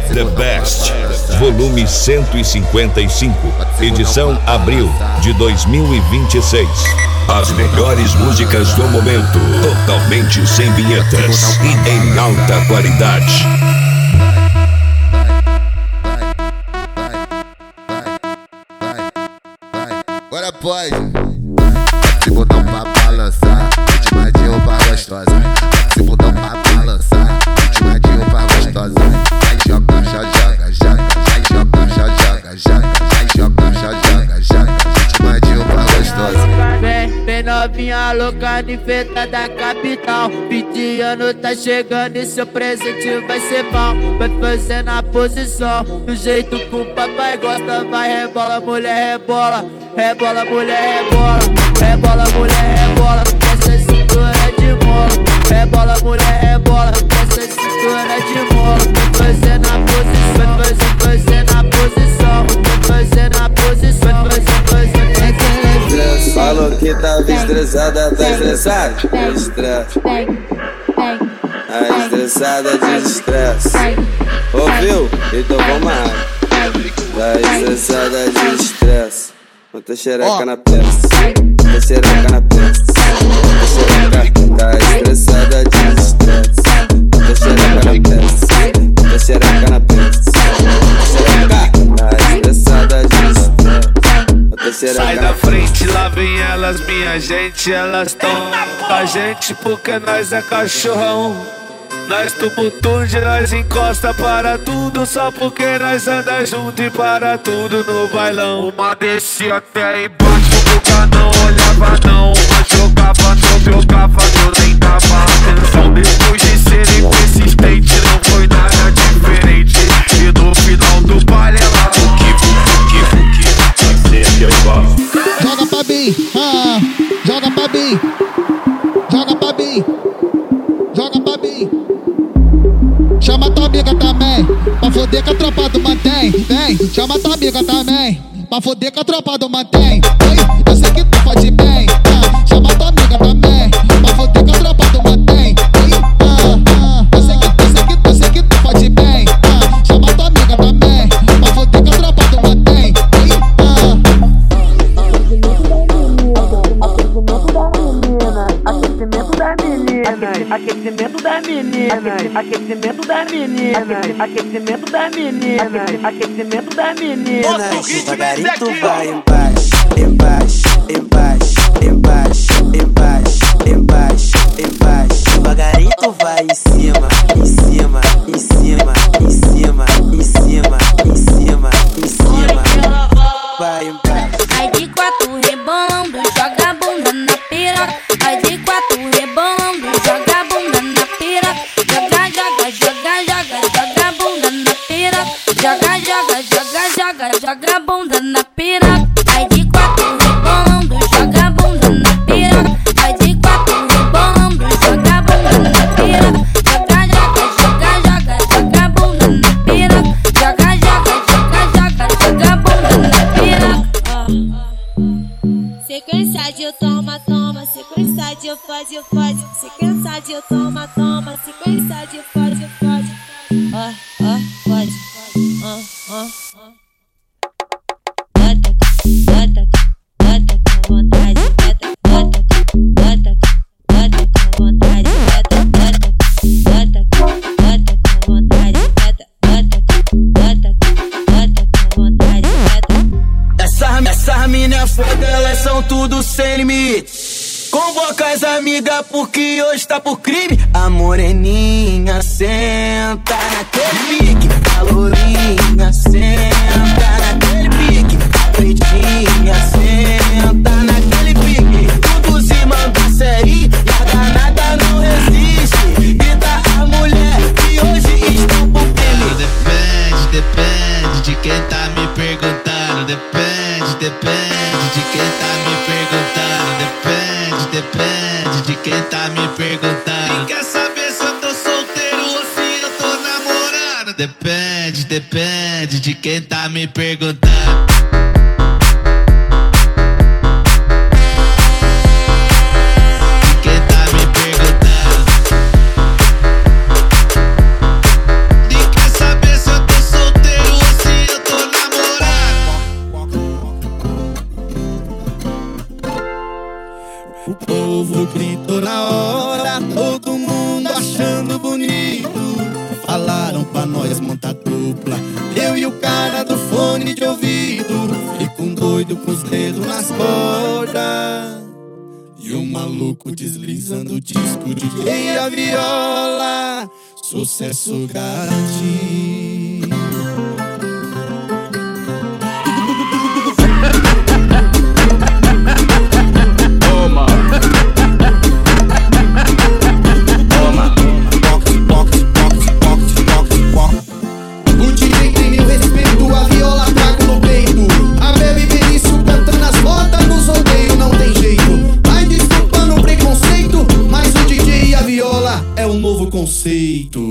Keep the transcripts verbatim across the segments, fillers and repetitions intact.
The Best, volume cento e cinquenta e cinco, edição abril de dois mil e vinte e seis. As melhores músicas do momento, totalmente sem vinhetas e em alta qualidade. Agora pode. Se botar pra balançar, ritmadinho pra gostosa. Se botar pra balançar, ritmadinho pra gostosa. Aí joga, joga, joga, aí joga, joga, joga, aí joga, joga, joga, ritmadinho pra gostosa. Vem, vem novinha louca de festa da capital. vinte anos tá chegando e seu presente vai ser bom. Vai fazendo a posição do jeito que o papai gosta. Vai rebola, mulher rebola. Rebola, mulher, rebola. Rebola, mulher, rebola. Essa cintura de mola. Rebola, mulher, rebola. Essa cintura de mola. Vai fazendo a posição. Vai fazendo a posição. Vai fazendo a posição. Vai fazendo. Falou que tava estressada, tá estressada? Estresse. A estressada de estresse. Ouviu? Então vamos lá. Tá estressada de estresse. Bota xereca oh. na peça, bota xereca na peça, bota xereca, tá estressada de estresse. Bota xereca na peça, bota xereca na peça, bota xereca, tá estressada de estresse. Bota xereca. Sai da frente, lá vem elas, minha gente, elas tão com a gente porque nós é cachorrão. Nós tumultude, nós encosta para tudo, só porque nós anda junto e para tudo no bailão. Uma descia até embaixo, o boca não olhava não. Uma jogava, não jogava, eu nem dava atenção. Depois de ser persistente, não foi nada diferente. E no final do baile ela buque, buque, buque, buque. Assim que eu gosto. Joga pra mim, ah, joga pra mim, joga pra mim, joga pra mim. Chama tua amiga também, pra foder com a tropa do mantém. Vem, chama tua amiga também, pra foder com a tropa do mantém. Ei, eu sei que tu pode bem, ah, chama tua amiga também, pra foder com a tropa do mantém. Ei, ah, ah, eu sei que, eu sei que, eu sei que tu pode bem, ah, chama tua amiga também, pra foder com a tropa do mantém. Ei, Aquecimento das meninas, aquecimento das meninas, aquecimento das meninas, aquecimento das meninas, aquecimento das meninas. Devagarito vai embaixo, embaixo, embaixo, embaixo, embaixo, embaixo, embaixo. Devagarito vai em cima, em cima, em cima, em cima, em cima, em cima, em cima. Vai embaixo. Ai de quatro rebolando, joga a bunda na piroca. Ai de quatro rebolando, joga a bunda na piroca. Joga, joga, joga, joga, joga a bunda na piroca. Joga, joga, joga, joga, joga a bunda na piroca. Ai de quatro rebolando, joga a bunda na piroca. Ai de quatro rebolando, joga a bunda na piroca. Joga, joga, joga, joga, joga a bunda na piroca. Joga, joga, joga, joga, joga a bunda na piroca. Sequência de toma, toma, sequência de fode, fode. Sequência de toma, toma, sequência de fode, fode. Ó, ó, fode, ó, ó, ó. Bota, bota, bota com vontade, bota, bota, bota, bota com vontade, bota, bota, bota, bota com vontade, bota, bota, bota, bota com vontade, bota. Essas, essas minas foda, elas são tudo sem limite. Convoca as amigas porque hoje tá por crime. A moreninha senta naquele pique, a lourinha senta naquele pique, a pretinha senta naquele pique. Tudo se manda série, a danada não resiste. Grita a mulher que hoje estão por crime. Depende, depende de quem tá me perguntando. Depende, depende de quem tá me perguntando. Depende, depende de quem tá me perguntando. Quem quer saber se eu tô solteiro ou se eu tô namorando? Depende, depende de quem tá me perguntando. Quem quer saber se eu tô pra nós montar dupla. Eu e o cara do fone de ouvido, fico um doido com os dedos nas cordas. E o maluco deslizando o disco, D J e a viola, sucesso garantido. Toma, toma, box, box, box, box, box, box. O D J tem meu respeito, a viola trago no peito. A Bebe Benício cantando as rodas nos rodeios, não tem jeito. Vai desculpando o preconceito, mas o D J e a viola é um novo conceito.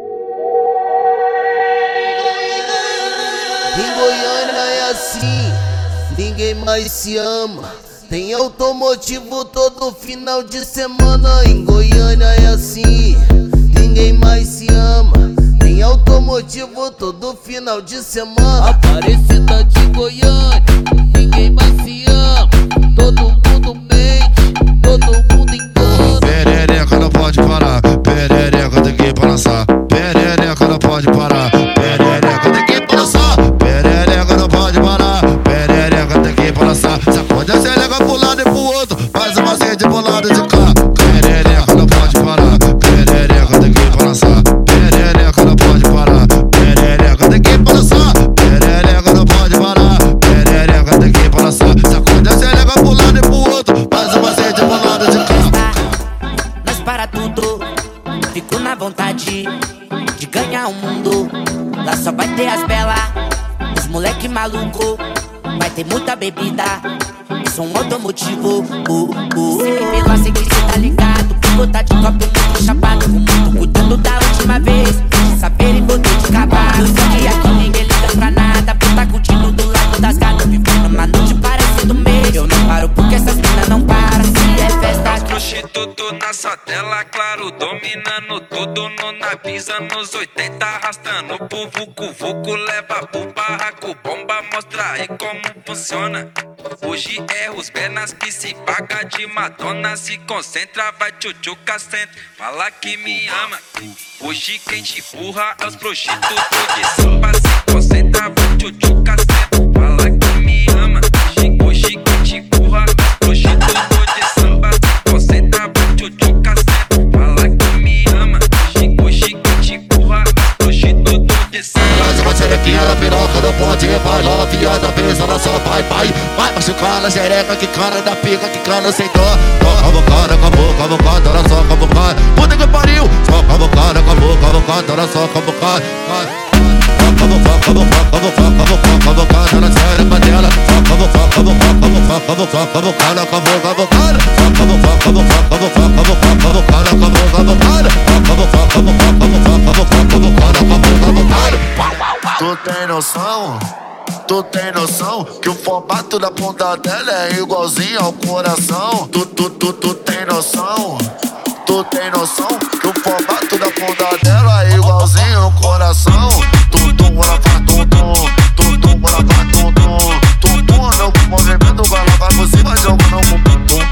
Em Goiânia é assim, ninguém mais se ama. Tem automotivo todo final de semana. Em Goiânia é assim, ninguém mais se ama. Tem automotivo todo final de semana. Aparecida de Goiânia, ninguém mais se ama. Todo mundo mente, todo mundo engana. Perereca não pode parar, perereca tem que ir pra lançar. Perereca não pode parar, perereca tem que ir pra lançar. Perereca não pode parar, perereca tem que ir pra lançar. Sacode a xereca pro lado e pro outro, faz uma sede pro lado de cá. Perereca não pode parar, perereca tem que ir pra lançar. Perereca não pode parar, perereca tem que ir pra lançar. Perereca não pode parar, perereca tem que ir pra lançar. Sacode a xereca pro lado e pro outro, faz uma sede pro lado de cá. Nós para tudo, fico na vontade de ganhar o mundo. Lá só vai ter as belas, os moleque maluco. Vai ter muita bebida, sou um automotivo. uh, uh. Se me vê lá, sei que cê tá ligado. Vou tá de copo muito chapado, com muito cuidado da última vez. De saber e poder de cavalo. E aqui ninguém liga pra nada, por tá curtindo do lado das gatas. Vivendo uma noite parecendo mês. Eu não paro porque essas minas não param. Se é festa, prostituto na sua tela, claro, dominando tudo no Navisa nos oitenta, arrastando pro vucu vucu, leva pro barraco, bomba, mostra aí como funciona. Hoje é os pernas que se paga de Madonna, se concentra, vai tchutchuca, senta, fala que me ama. Hoje quem te empurra é os prostitutos de samba, se concentra, vai tchutchuca, senta, fala que me ama. Hoje quem te empurra é os prostitutos de samba, se concentra, vai tchutchuca, senta, fala que me ama. Hoje quem te empurra é os prostitutos de samba. Traz uma xerequinha na piroca do ponte, vai lá, piada, pensa na sua pai, pai. Vai machucar na xereca, que cara da pica, que cana sem dó. Só cavocada, acabou, cavocada, era só cavocada. Puta que pariu, só cavocada, acabou, cavocada, era só cavocada. Cavocada, cavocada, cavocada, cavocada na xereca dela. Só cavocada, cavocada, cavocada, cavocada, acabou, cavocada. Só cavocada, cavocada, cavocada, cavocada, acabou, cavocada. Cavocada, cavocada, cavocada, acabou, cavocada. Tu tem noção? Tu tem noção que o formato da ponta dela é igualzinho ao coração? Tu, tu, tu, tu tem noção? Tu tem noção que o formato da ponta dela é igualzinho ao coração? Tu, tu, ela faz tum, tum. Tu, tu, ela faz tum, tum. Tu, tu, anda com movimento, ela vai por cima, joga não com tum, tum.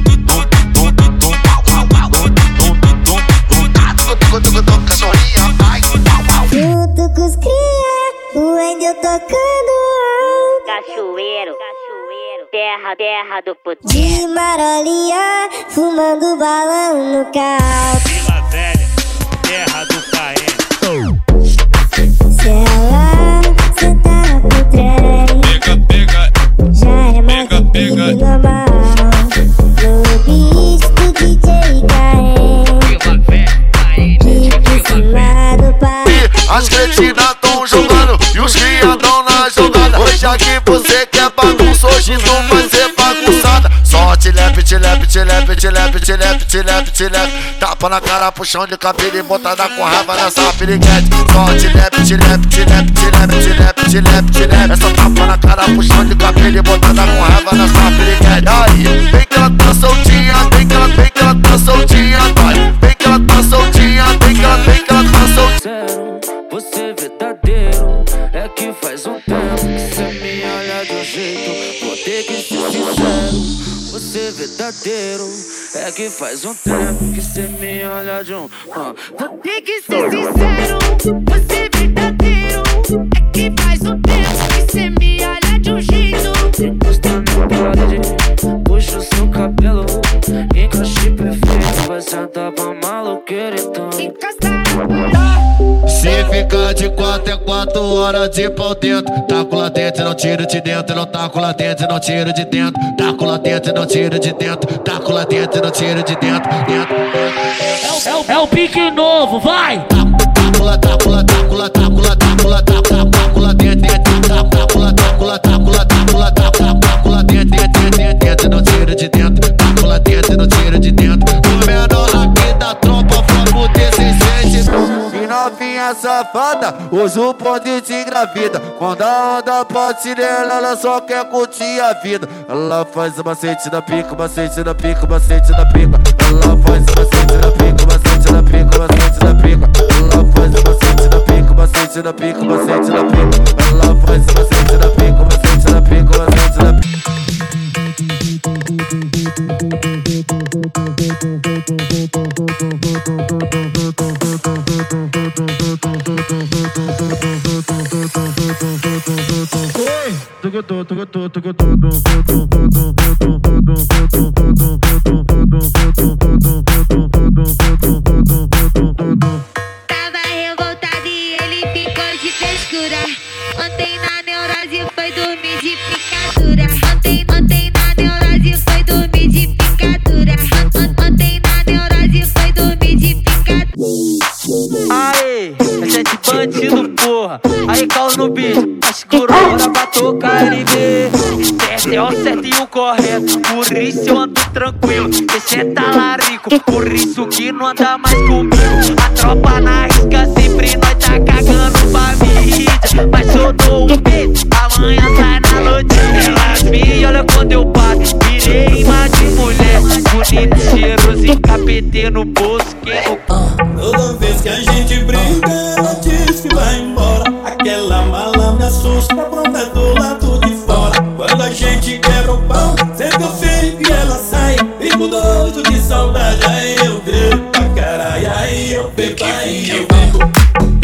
Junto com os cria, o Wendel tocando Cachoeiro, cachoeiro, terra, terra do puteiro. de marolinha, fumando balão no carro. Vila Velha, terra do Caene. Se ela sentar pro trem, Pega, pega, já é mais pega, do pega. que normal. No beat do D J Caene, Vila Velha, Caene, em cima do palco. As cretinas tão jogando e os cria tão na jogada. Hoje aqui você quer bagunça, hoje tu vai ser bagunçada. Só te lepe, te lepe, te lepe, te lepe, te lepe, te lepe, te lepe. Tapa na cara, puxão de cabelo e botada com raiva nessa piriguete. Só te lepe, te lepe, te lepe, te lepe, te lepe, te lepe, te lepe. Essa tapa na cara, puxão de cabelo e botada com raiva nessa piriguete. Aí, vem que ela tá soltinha, vem que ela, vem que ela tá soltinha, vai. Vem que ela tá soltinha, vem que ela, vem que ela tá soltinha. Você verdadeiro, é que faz um tempo que cê me olha de um jeito, vou ter que ser sincero. Você verdadeiro, é que faz um tempo que cê me olha de um uh. Vou ter que ser sincero, você quatro, é quatro horas de pau dentro. Taco lá dentro, não tiro de dentro. Não taco lá dentro, não tiro de dentro. Taco lá dentro, não tiro de dentro. Taco lá dentro, não tiro de dentro. Dentro. É o pique novo, vai! Taco lá, taco lá, taco lá, taco lá, taco lá, taco lá, taco lá dentro, dentro. Taco lá, taco lá, taco lá, taco lá, taco lá, taco lá dentro, dentro, dentro, dentro. Não tiro de dentro. Taco lá dentro, não tiro de dentro. O menor aqui da tropa, fogo desse sente. E novinha safada, usa o ponte de engravida. Quando a onda pode nela, ela só quer curtir a vida. Ela faz o macete da pica, macete da pica, macete da pica. Ela faz o macete da pica, macete da pica, macete da pica. Ela faz o macete da pica, macete da pica, macete da pica. Ela faz o macete da pica, macete da pica, macete da pica. Tava revoltado e ele ficou de frescura. Ontem na neurose foi dormir de picadura. Ontem, ontem na neurose foi dormir de picadura. Ontem na neurose foi dormir de picadura. Aê, é sete bandido, porra. Aí, caos no beat, segura a hora pra tocar N B. Certo é o certo e o correto, por isso eu ando tranquilo. Esse é talarico, por isso que não anda mais comigo. A tropa na risca, sempre nós tá cagando pra mídia. Mas eu dou um beijo, amanhã sai na notícia. Elas me olham quando eu passo, virei imã de mulher. Bonito, cheiroso e capetê no bolso, que eu... Toda vez que a gente briga, ela diz que vai embora. Aquela mala me assusta, pronta do lado de fora. Quando a gente quebra o pau, sempre eu fico e ela sai. Fico doido de saudade, aí eu grito pra caralho. Aí eu bebo, aí eu bebo.